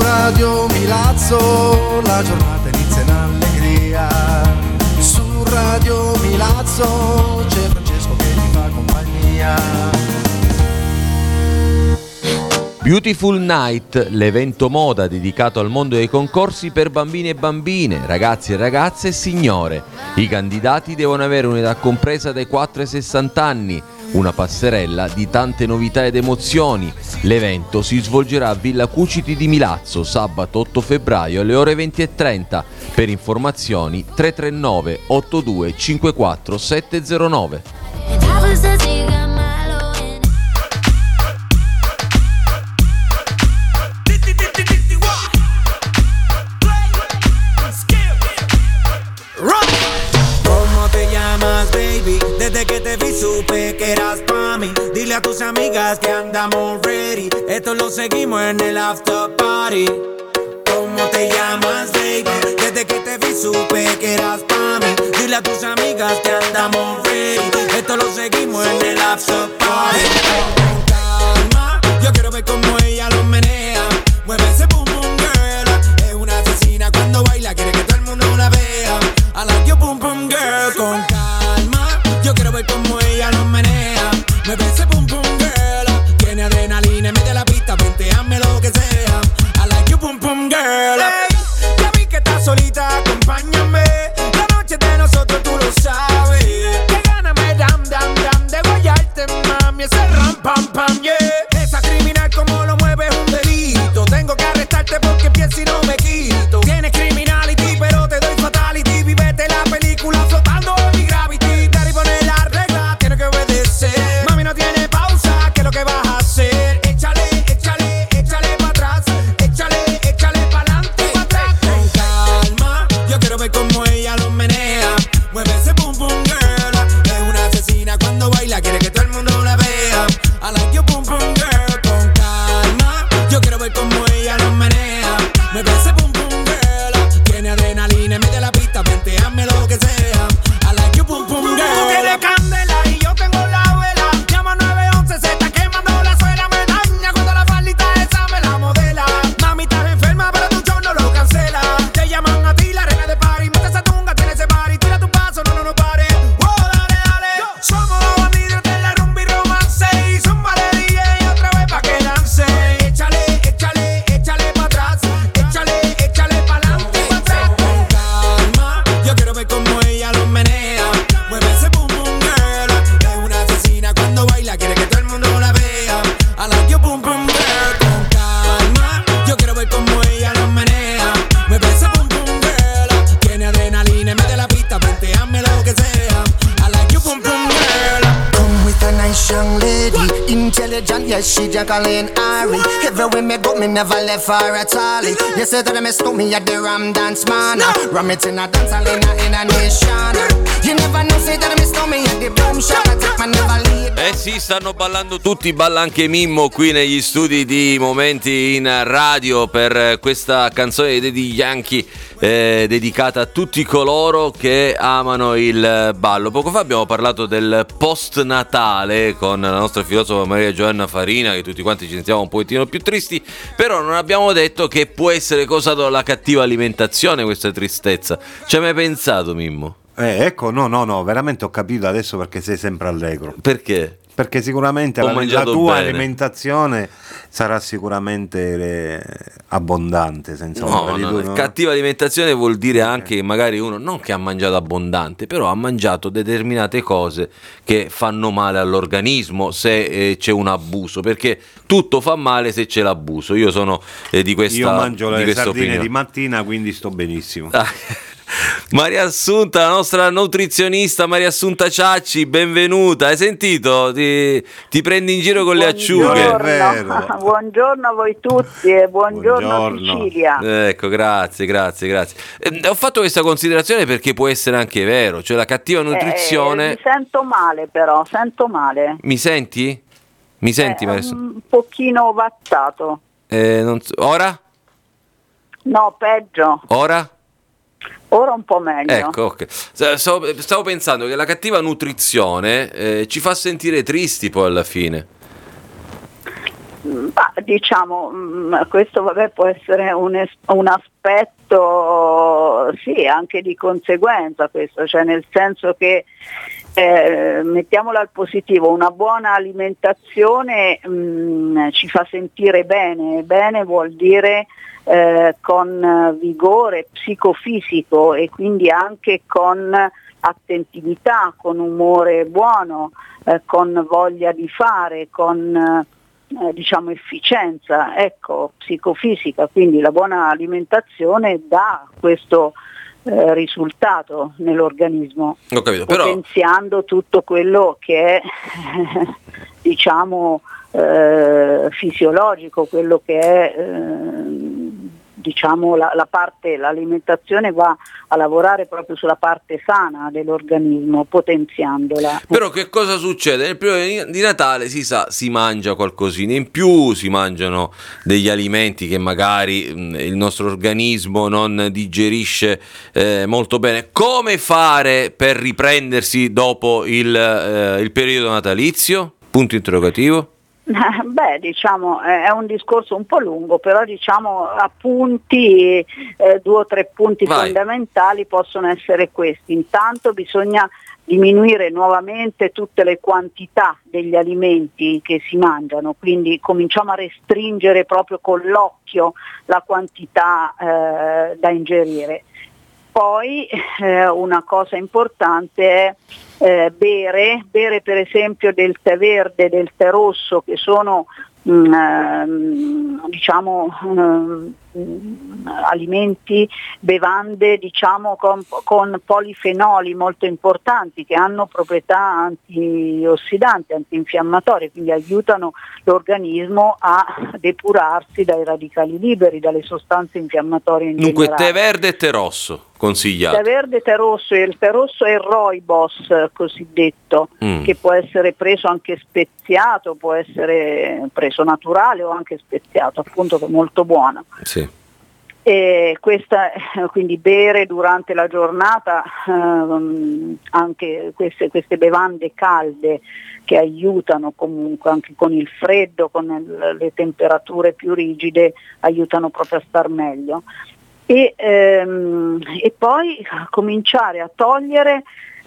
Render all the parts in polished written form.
Radio Milazzo la giornata inizia in allegria. Su Radio Milazzo c'è Francesco che ti fa compagnia. Beautiful Night, l'evento moda dedicato al mondo dei concorsi per bambini e bambine, ragazzi e ragazze e signore. I candidati devono avere un'età compresa dai 4 ai 60 anni, una passerella di tante novità ed emozioni. L'evento si svolgerà a Villa Cuciti di Milazzo, sabato 8 febbraio alle ore 20:30. Per informazioni 339 82 54 709. Desde que te vi supe que eras pa' mí. Dile a tus amigas que andamos ready. Esto lo seguimos en el after party. ¿Cómo te llamas, baby? Desde que te vi supe que eras pa' mí. Dile a tus amigas que andamos ready. Esto lo seguimos en el after party. Con calma, yo quiero ver cómo ella lo menea. Mueve ese boom boom girl. Es una asesina cuando baila, quiere que todo el mundo la vea. I like your boom boom girl. Con calma, yo quiero ver cómo ella lo menea. Me ve ese pum pum girl. Tiene adrenalina en medio de la pista, venteame lo que sea. I like you pum pum girl. Hey, ya vi que estás solita, acompáñame. La noche de nosotros tú lo sabes. Que gana me dam dam dam de guayarte, mami. Ese ram pam pam yeah. Esa criminal como lo mueve es un delito. Tengo que arrestarte porque pienso y no me quito. Tienes criminality pero te doy fatality. Vivete la película flotando en mi gravity. Mami no tiene pausa, ¿qué es lo que vas a hacer? Échale, échale, échale para atrás. Échale, échale para adelante, para atrás. Con calma, yo quiero ver cómo ella lo menea. Mueve ese boom boom girl. Es una asesina cuando baila, quiere que todo el mundo la vea. I like your boom boom girl. Con calma, yo quiero ver cómo ella lo menea. Mueve ese boom boom girl. Tiene adrenalina en medio de la pista, venteame lo que sea. I like your boom boom girl. Tú tienes candela y yo tengo la vela. Llama 911, se está quemando la suela. Me daña cuando la faldita esa me la modela. Mami, estás enferma, pero tu show no lo cancela. Te llaman a ti, la reina de party. Monta esa tunga, tiene ese party. Tira tu paso, no pare. Oh, dale, dale. Somos los bandidos de la rumba y romance. Y zúmbale DJ otra vez pa' que dance. Échale, échale, échale pa' atrás. Échale, échale pa' adelante, pa' atrás. Con calma, yo quiero ver cómo ella lo menea. Mueve ese boom boom girl. Es una asesina cuando baila, quiere que todo el mundo la vea. I like your boom boom girl. Con calma, yo quiero ver cómo ella lo menea. Mueve ese boom boom girl. Tiene adrenalina en medio de la pista, venteame lo que sea. I like your boom boom girl. Come with a nice young lady, intelligent, yes, she Jacqueline Ari. Everywhere me go, me never left her at all. You say that I miss me at the Ram Dance Man. Ram it in a dance hall in a nation. You never know, say that I miss me at the Boom Shop. I take my never leave. Sì, stanno ballando tutti, balla anche Mimmo qui negli studi di Momenti in Radio per questa canzone dei Daddy Yankee dedicata a tutti coloro che amano il ballo. Poco fa abbiamo parlato del post Natale con la nostra filosofa Maria Giovanna Farina, che tutti quanti ci sentiamo un pochettino più tristi, però non abbiamo detto che può essere causato dalla cattiva alimentazione questa tristezza. Ci hai mai pensato, Mimmo? Ecco, no, veramente ho capito adesso perché sei sempre allegro. Perché? Perché sicuramente la tua alimentazione sarà sicuramente abbondante, senza cattiva alimentazione vuol dire anche che magari uno non che ha mangiato abbondante, però ha mangiato determinate cose che fanno male all'organismo se c'è un abuso, perché tutto fa male se c'è l'abuso. Io sono di questa Io mangio le sardine opinione. Di mattina, quindi sto benissimo. Maria Assunta, la nostra nutrizionista Maria Assunta Ciacci, benvenuta. Hai sentito? Ti prendi in giro con le acciughe. Buongiorno a voi tutti e buongiorno Sicilia. Ecco, grazie. Ho fatto questa considerazione perché può essere anche vero, cioè la cattiva nutrizione. Mi sento male però, Mi senti? Mi senti, Maria Assunta? Un pochino ovattato. Ora? No, peggio. Ora un po' meglio. Ecco, ok. Stavo pensando che la cattiva nutrizione ci fa sentire tristi poi alla fine. Diciamo, questo può essere un aspetto sì, anche di conseguenza, questo, cioè nel senso che mettiamola al positivo, una buona alimentazione ci fa sentire bene vuol dire con vigore psicofisico e quindi anche con attentività, con umore buono, con voglia di fare, con diciamo efficienza, ecco, psicofisica, quindi la buona alimentazione dà questo risultato nell'organismo. Ho capito, potenziando tutto quello che è diciamo fisiologico, quello che è diciamo la parte, l'alimentazione va a lavorare proprio sulla parte sana dell'organismo, potenziandola. Però che cosa succede? Nel periodo di Natale si mangia qualcosina in più, si mangiano degli alimenti che magari il nostro organismo non digerisce molto bene. Come fare per riprendersi dopo il periodo natalizio? Punto interrogativo. Diciamo è un discorso un po' lungo, però diciamo appunti, 2 o 3 punti fondamentali possono essere questi. Intanto bisogna diminuire nuovamente tutte le quantità degli alimenti che si mangiano, quindi cominciamo a restringere proprio con l'occhio la quantità da ingerire. Poi una cosa importante è bere per esempio del tè verde, del tè rosso, che sono diciamo alimenti, bevande diciamo con polifenoli molto importanti che hanno proprietà antiossidanti, antinfiammatorie, quindi aiutano l'organismo a depurarsi dai radicali liberi, dalle sostanze infiammatorie in Dunque generale. tè verde e tè rosso consigliato. Tè verde, tè rosso, e il tè rosso è il rooibos cosiddetto, che può essere preso anche speziato, può essere preso naturale o anche speziato, appunto, che è molto buono. Sì. E quindi bere durante la giornata anche queste bevande calde che aiutano comunque anche con il freddo, con le temperature più rigide, aiutano proprio a star meglio. E poi cominciare a togliere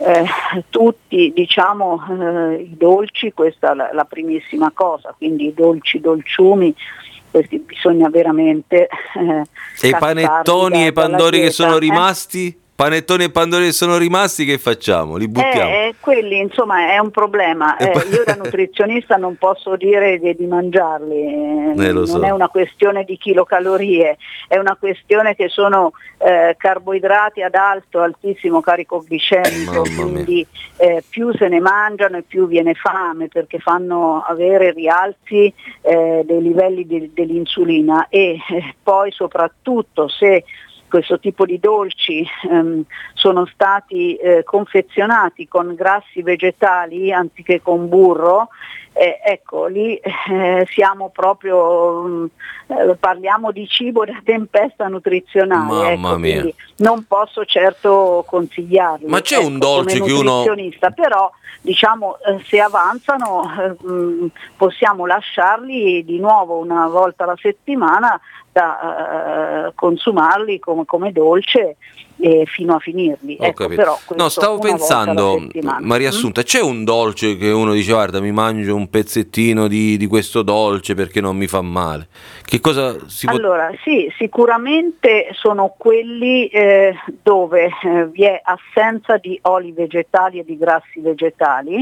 tutti diciamo i dolci, questa è la primissima cosa, quindi i dolciumi, questi bisogna veramente e i panettoni e i pandori che sono rimasti? Panettoni e pandori che sono rimasti, che facciamo? Li buttiamo? Quelli insomma è un problema. Io da nutrizionista non posso dire di mangiarli, non è una questione di chilocalorie, è una questione che sono carboidrati ad altissimo carico glicemico, quindi più se ne mangiano e più viene fame, perché fanno avere rialzi dei livelli dell'insulina e poi soprattutto se questo tipo di dolci sono stati confezionati con grassi vegetali anziché con burro, ecco lì siamo proprio parliamo di cibo da tempesta nutrizionale. Mamma mia. Quindi non posso certo consigliarli. Ma c'è un dolce come che uno nutrizionista, però diciamo se avanzano possiamo lasciarli di nuovo una volta alla settimana da consumarli come dolce fino a finirli. Ecco, però no, stavo pensando, Maria Assunta, c'è un dolce che uno dice guarda mi mangio un pezzettino di questo dolce perché non mi fa male? Che cosa si può... Allora sì, sicuramente sono quelli dove vi è assenza di oli vegetali e di grassi vegetali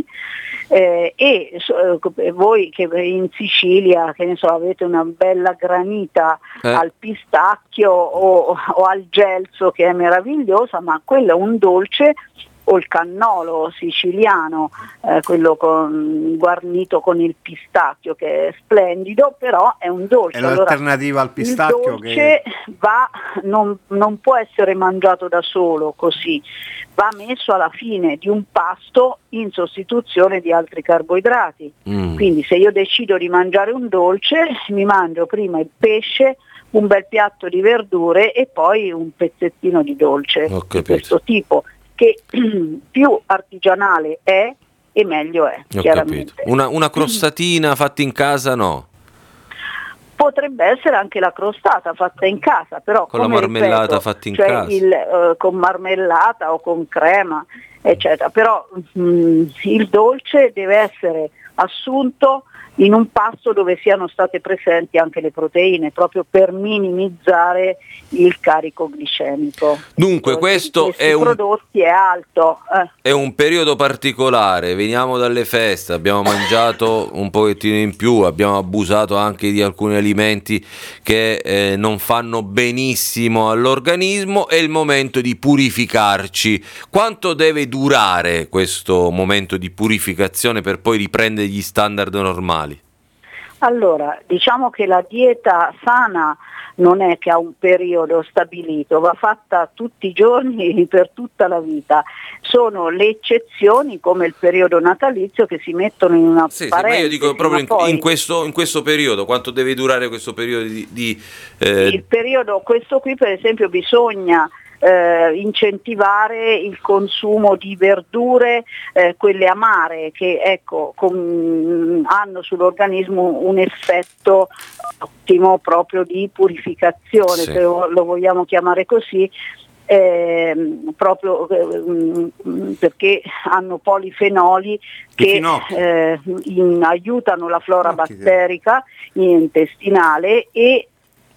voi che in Sicilia, che ne so, avete una bella granita al pistacchio o al gelso che è meravigliosa, ma quello è un dolce, o il cannolo siciliano, quello guarnito con il pistacchio, che è splendido, però è un dolce. È l'alternativa al pistacchio. Il dolce non può essere mangiato da solo così, va messo alla fine di un pasto in sostituzione di altri carboidrati. Quindi se io decido di mangiare un dolce, mi mangio prima il pesce, un bel piatto di verdure e poi un pezzettino di dolce di questo tipo, che più artigianale è e meglio è. Ho capito. Una crostatina fatta in casa no? Potrebbe essere anche la crostata fatta in casa, però con la marmellata fatta in casa, con marmellata o con crema, eccetera. Però il dolce deve essere assunto in un pasto dove siano state presenti anche le proteine, proprio per minimizzare il carico glicemico. Dunque questo è prodotti è alto. È un periodo particolare, veniamo dalle feste, abbiamo mangiato un pochettino in più, abbiamo abusato anche di alcuni alimenti che non fanno benissimo all'organismo, è il momento di purificarci. Quanto deve durare questo momento di purificazione per poi riprendere gli standard normali? Allora, diciamo che la dieta sana non è che ha un periodo stabilito, va fatta tutti i giorni per tutta la vita. Sono le eccezioni, come il periodo natalizio, che si mettono in una parentesi. Ma io dico proprio in questo periodo, quanto deve durare questo periodo Il periodo, questo qui per esempio bisogna incentivare il consumo di verdure, quelle amare, che hanno sull'organismo un effetto ottimo proprio di purificazione, se lo vogliamo chiamare così, proprio perché hanno polifenoli che aiutano la flora batterica intestinale e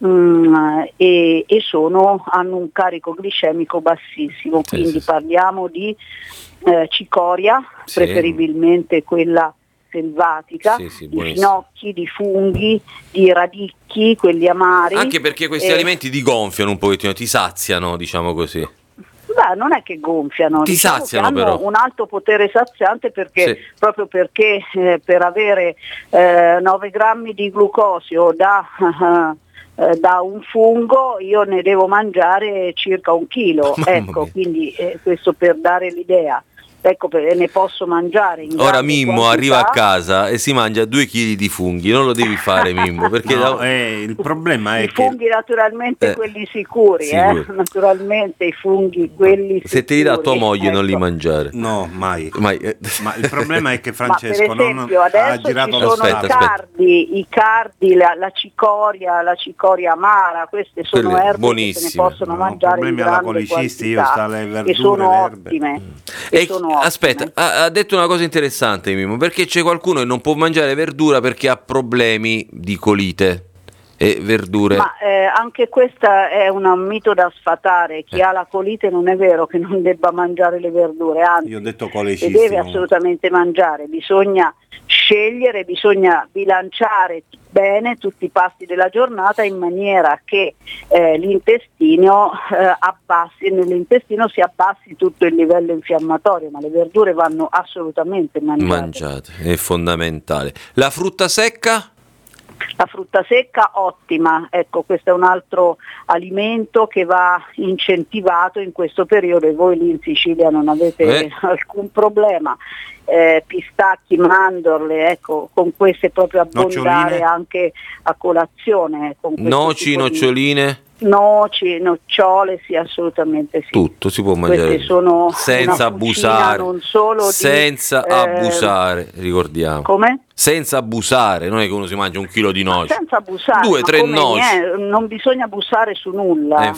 hanno un carico glicemico bassissimo, quindi parliamo di cicoria, preferibilmente quella selvatica, di finocchi, di funghi, di radicchi, quelli amari. Anche perché questi alimenti ti gonfiano un pochettino, ti saziano, diciamo così. Beh, non è che gonfiano, ti saziano, hanno però un alto potere saziante perché proprio perché per avere 9 grammi di glucosio da un fungo io ne devo mangiare circa 1 chilo, quindi questo per dare l'idea. Ne posso mangiare in ora Mimmo quantità. Arriva a casa e si mangia 2 kg di funghi, non lo devi fare Mimmo, perché il problema è i funghi naturalmente quelli sicuri, naturalmente i funghi quelli sicuri. Se te li dà tua moglie non li mangiare. No, mai. Ma il problema è che Francesco per esempio, adesso ha girato ci sono i cardi, la cicoria amara, queste sono quelle erbe buonissime. che se ne possono mangiare in grande quantità, che sono ottime. Aspetta, ha detto una cosa interessante Mimmo, perché c'è qualcuno che non può mangiare verdura perché ha problemi di colite e verdure. Ma anche questa è un mito da sfatare. Chi ha la colite non è vero che non debba mangiare le verdure, anzi, io ho detto le deve assolutamente mangiare. Bisogna scegliere, bisogna bilanciare bene tutti i pasti della giornata in maniera che nell'intestino si abbassi tutto il livello infiammatorio, ma le verdure vanno assolutamente mangiate. È fondamentale. La frutta secca? La frutta secca ottima, questo è un altro alimento che va incentivato in questo periodo e voi lì in Sicilia non avete alcun problema. Pistacchi, mandorle, con queste proprio abbondare anche a colazione. Con noci, noccioline? Noci, nocciole, sì, assolutamente sì. Tutto si può mangiare sono senza abusare, non solo abusare, ricordiamo. Come? Senza abusare, non è che uno si mangia 1 chilo di noci. Senza abusare, 2-3 noci. Non bisogna abusare su nulla.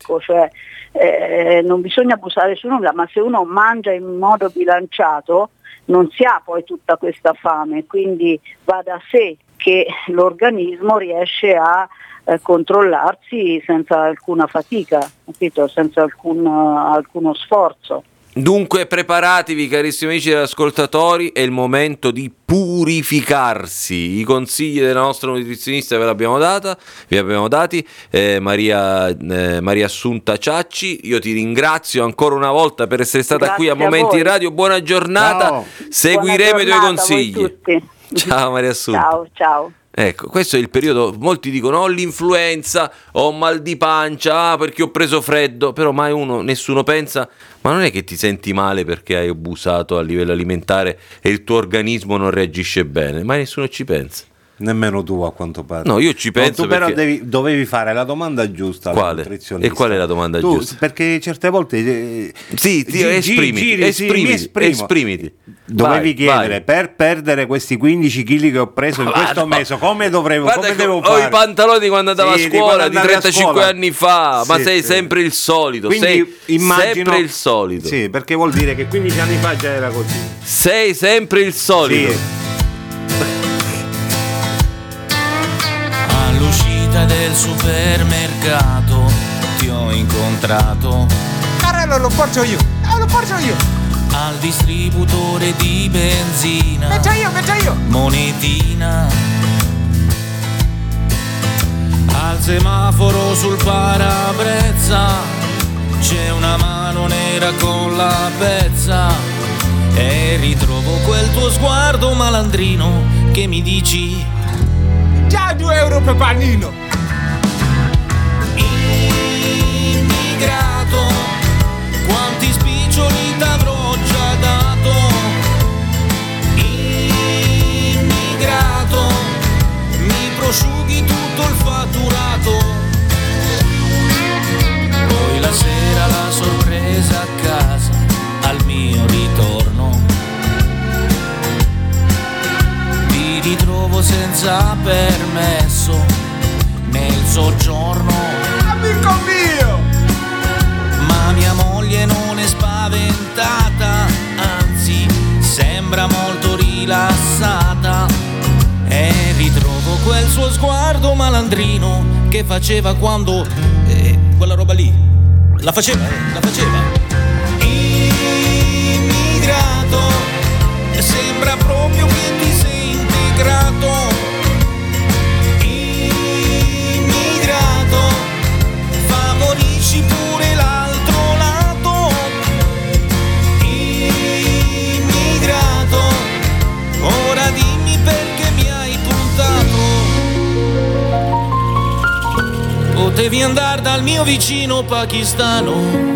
Non bisogna abusare su nulla, ma se uno mangia in modo bilanciato non si ha poi tutta questa fame, quindi va da sé che l'organismo riesce a controllarsi senza alcuna fatica, capito? Senza alcuno sforzo. Dunque preparatevi carissimi amici ascoltatori, è il momento di purificarsi. I consigli della nostra nutrizionista vi abbiamo dati, Maria Assunta Ciacci. Io ti ringrazio ancora una volta per essere stata qui a Momenti Radio. Buona giornata. Ciao. Seguiremo i tuoi consigli. Ciao Maria Assunta. Ciao. Ecco, questo è il periodo, molti dicono ho l'influenza, ho mal di pancia, perché ho preso freddo, però mai nessuno pensa, ma non è che ti senti male perché hai abusato a livello alimentare e il tuo organismo non reagisce bene, mai nessuno ci pensa. Nemmeno tu a quanto pare. No, io ci penso. Tu però dovevi fare la domanda giusta. Quale? E qual è la domanda giusta? Perché certe volte esprimiti. Dovevi chiedere, per perdere questi 15 kg che ho preso in questo mese, come devo fare? Ho i pantaloni quando andavo a scuola di 35 anni fa, ma sei sempre il solito. Quindi immagino, sempre il solito. Sì, perché vuol dire che 15 anni fa già era così. Sei sempre il solito. Sì. All'uscita del supermercato ti ho incontrato. Carello, lo porto io. Al distributore di benzina. Metto io. Monetina. Al semaforo sul parabrezza c'è una mano nera con la pezza. E ritrovo quel tuo sguardo malandrino che mi dici: Già 2 euro per panino. Immigrato, quanti spiccioli t'avrò già dato. Immigrato, mi prosciughi tutto il fatturato. Poi la sera la sorpresa a casa al mio ritorno. Ti ritrovo senza permesso nel soggiorno. Amico mio! Ma mia moglie non è spaventata, anzi sembra molto rilassata. E ritrovo quel suo sguardo malandrino che faceva quando quella roba lì la faceva. Immigrato, sembra proprio che ti sei integrato. Immigrato, favorisci pure l'altro lato. Immigrato, ora dimmi perché mi hai puntato. Potevi andare dal mio vicino pakistano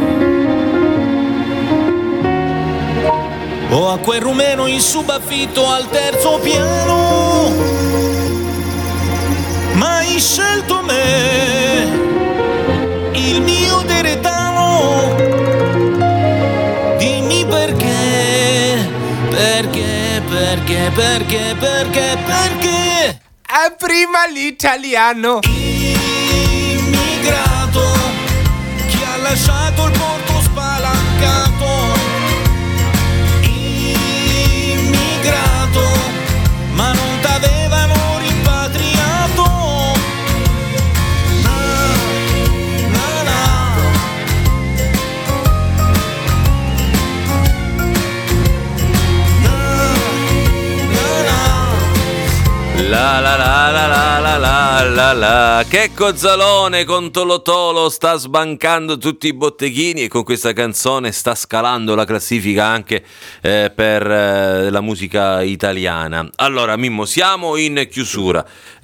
o a quel rumeno in subaffitto al 3° piano, ma hai scelto me, il mio deretano. Dimmi perché. È prima l'italiano. Immigrato, chi ha lasciato il porto spalancato. Immigrato, ma non t'avevano rimpatriato. La. Che Cozzalone con Tolo Tolo sta sbancando tutti i botteghini e con questa canzone sta scalando la classifica anche per la musica italiana. Allora Mimmo, siamo in chiusura.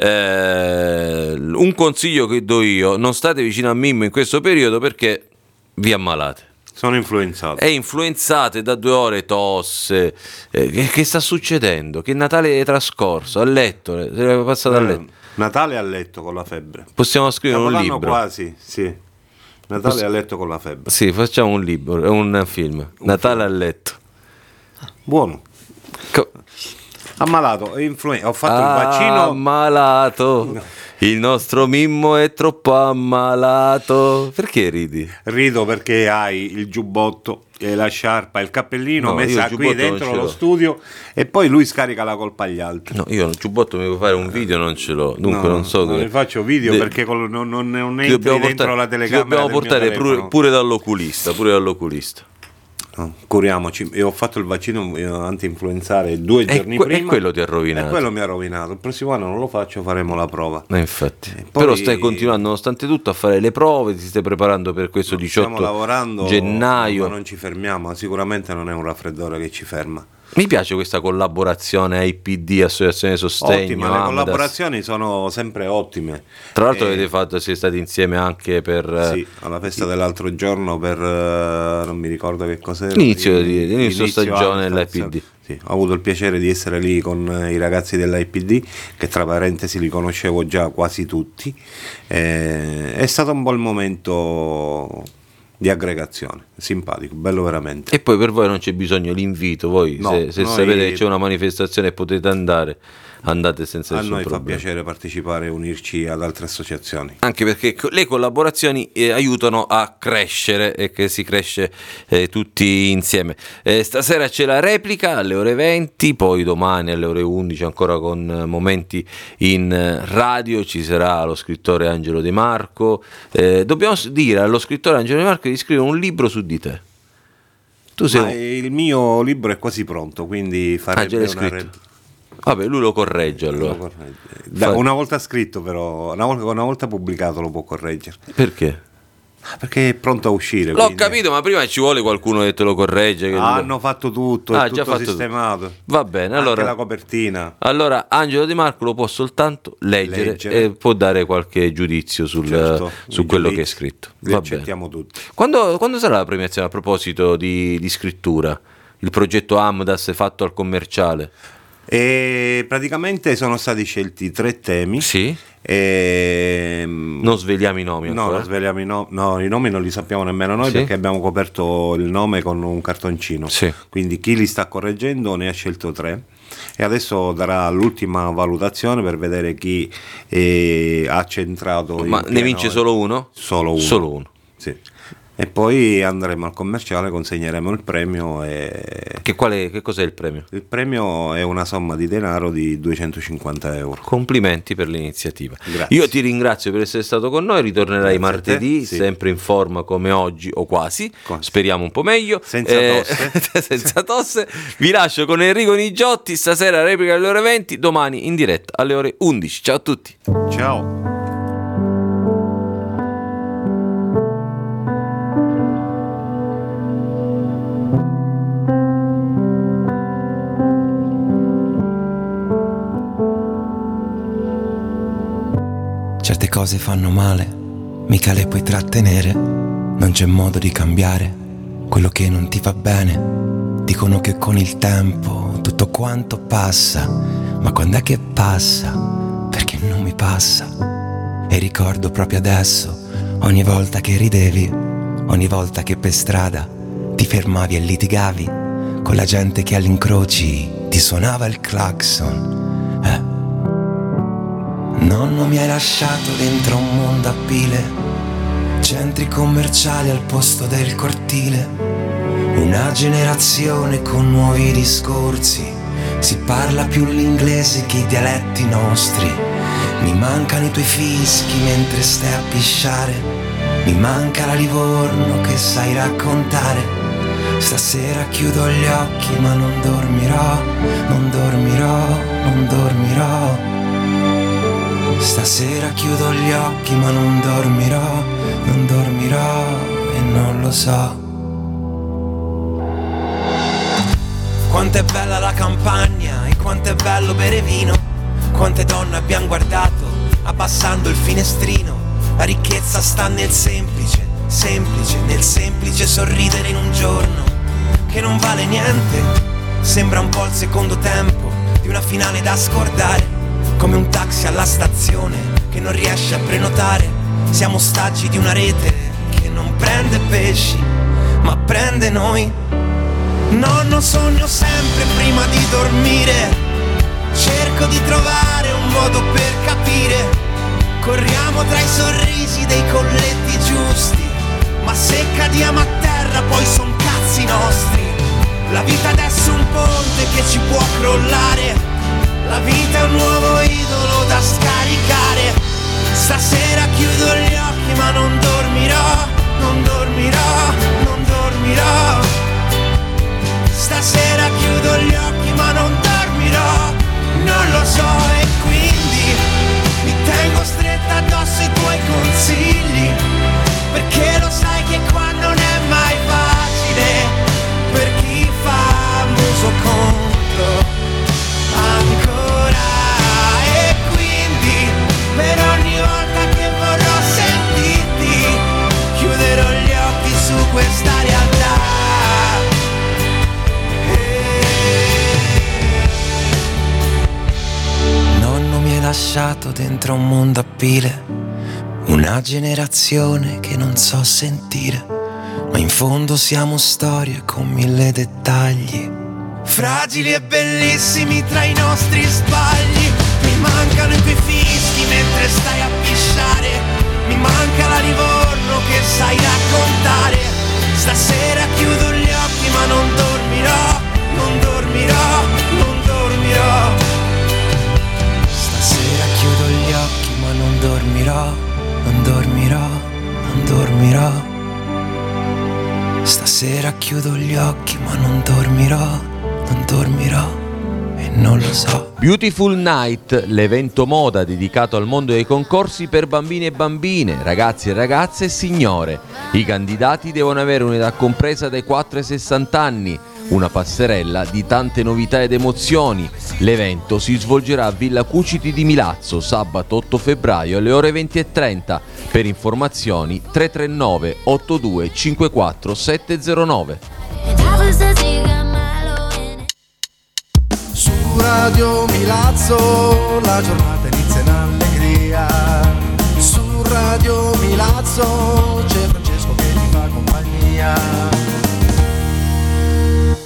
Un consiglio che do io: non state vicino a Mimmo in questo periodo perché vi ammalate. Sono influenzato. È influenzate da 2 ore, tosse. Che sta succedendo? Che Natale è trascorso a letto, è passato a letto. Natale a letto con la febbre. Possiamo scrivere un libro. Quasi, sì. Natale a letto con la febbre. Sì, facciamo un libro, un film. Natale a letto. Buono. Ammalato, ho fatto il vaccino. Ammalato. Il nostro Mimmo è troppo ammalato. Perché ridi? Rido perché hai il giubbotto e la sciarpa e il cappellino messa qui dentro lo studio e poi lui scarica la colpa agli altri. No, io il giubbotto mi devo fare un video, non ce l'ho. Dunque non so non ne faccio video perché non entri dentro la telecamera. Dobbiamo portare pure dall'oculista. No, curiamoci. Io ho fatto il vaccino anti-influenzale 2 giorni prima. E quello ti ha rovinato. E quello mi ha rovinato. Il prossimo anno non lo faccio, faremo la prova. Infatti. Però stai continuando, nonostante tutto, a fare le prove, ti stai preparando per questo 18 gennaio. Stiamo lavorando, ma non ci fermiamo. Sicuramente non è un raffreddore che ci ferma. Mi piace questa collaborazione AIPD, Associazione Sostegno. Ottima, le collaborazioni sono sempre ottime. Tra l'altro siete stati insieme anche per... Sì, alla festa dell'altro giorno per... non mi ricordo che cos'era. Inizio stagione dell'AIPD. Sì, ho avuto il piacere di essere lì con i ragazzi dell'AIPD, che tra parentesi li conoscevo già quasi tutti. È stato un bel momento di aggregazione, simpatico, bello veramente. E poi per voi non c'è bisogno l'invito, voi se sapete che c'è una manifestazione e potete andare, andate senza nessun problema. A noi fa piacere partecipare e unirci ad altre associazioni. Anche perché le collaborazioni aiutano a crescere e che si cresce tutti insieme. Stasera c'è la replica alle ore 20, poi domani alle ore 11 ancora con momenti in radio, ci sarà lo scrittore Angelo De Marco. Dobbiamo dire allo scrittore Angelo De Marco di scrivere un libro su di te. Il mio libro è quasi pronto, quindi farebbe una Vabbè, lui lo corregge allora. Una volta scritto, però, una volta pubblicato lo può correggere. Perché? Perché è pronto a uscire. L'ho capito, ma prima ci vuole qualcuno che te lo corregge. Che hanno fatto tutto, è tutto sistemato. Va bene, anche allora la copertina. Allora Angelo De Marco lo può soltanto leggere. E può dare qualche giudizio su quello che è scritto. Li accettiamo tutti. Quando sarà la premiazione a proposito di scrittura? Il progetto Amdas fatto al commerciale? E praticamente sono stati scelti 3 temi. Sì. Non sveliamo i nomi ancora. No, non sveliamo i nomi non li sappiamo nemmeno noi, perché abbiamo coperto il nome con un cartoncino. Sì. Quindi chi li sta correggendo ne ha scelto 3 e adesso darà l'ultima valutazione per vedere chi ha centrato. Ma ne vince solo uno? Solo uno. Sì. E poi andremo al commerciale, consegneremo il premio. Che cos'è il premio? Il premio è una somma di denaro di 250 euro. Complimenti per l'iniziativa. Grazie. Io ti ringrazio per essere stato con noi, ritornerai martedì, sempre in forma come oggi o quasi, speriamo un po' meglio. Senza tosse. Vi lascio con Enrico Nigiotti, stasera replica alle ore 20, domani in diretta alle ore 11. Ciao a tutti. Ciao. Certe cose fanno male, mica le puoi trattenere, non c'è modo di cambiare quello che non ti va bene. Dicono che con il tempo tutto quanto passa, ma quando è che passa? Perché non mi passa. E ricordo proprio adesso, ogni volta che ridevi, ogni volta che per strada ti fermavi e litigavi con la gente che agli incroci ti suonava il clacson. Nonno mi hai lasciato dentro un mondo a pile, centri commerciali al posto del cortile, una generazione con nuovi discorsi, si parla più l'inglese che i dialetti nostri. Mi mancano i tuoi fischi mentre stai a pisciare, mi manca la Livorno che sai raccontare. Stasera chiudo gli occhi ma non dormirò, non dormirò, non dormirò. Stasera chiudo gli occhi ma non dormirò, non dormirò e non lo so. Quanto è bella la campagna e quanto è bello bere vino, quante donne abbiamo guardato abbassando il finestrino. La ricchezza sta nel semplice, semplice, nel semplice sorridere in un giorno che non vale niente. Sembra un po' il secondo tempo di una finale da scordare, come un taxi alla stazione che non riesce a prenotare. Siamo ostaggi di una rete che non prende pesci, ma prende noi. Nonno, sogno sempre prima di dormire, cerco di trovare un modo per capire. Corriamo tra i sorrisi dei colletti giusti, ma se cadiamo a terra poi son cazzi nostri. La vita adesso è un ponte che ci può crollare, la vita è un nuovo idolo da scaricare. Stasera chiudo gli occhi ma non dormirò, non dormirò, non dormirò. Stasera chiudo gli occhi ma non dormirò, non lo so e quindi mi tengo stretta addosso i tuoi consigli, perché lo sai che qua non è mai facile per chi fa muso contro. Ancora e quindi per ogni volta che vorrò sentirti chiuderò gli occhi su questa realtà. Nonno mi hai lasciato dentro un mondo a pile, una generazione che non so sentire, ma in fondo siamo storie con 1000 dettagli, fragili e bellissimi tra i nostri sbagli. Mi mancano i tuoi fischi mentre stai a pisciare, mi manca la Livorno che sai raccontare. Stasera chiudo gli occhi ma non dormirò, non dormirò, non dormirò. Stasera chiudo gli occhi ma non dormirò, non dormirò, non dormirò. Stasera chiudo gli occhi ma non dormirò, non dormirò. Non lo so. Beautiful Night, l'evento moda dedicato al mondo dei concorsi per bambini e bambine, ragazzi e ragazze e signore. I candidati devono avere un'età compresa dai 4 ai 60 anni, una passerella di tante novità ed emozioni. L'evento si svolgerà a Villa Cuciti di Milazzo sabato 8 febbraio alle ore 20:30. Per informazioni 339 82 54 709. Radio Milazzo, la giornata inizia in allegria. Su Radio Milazzo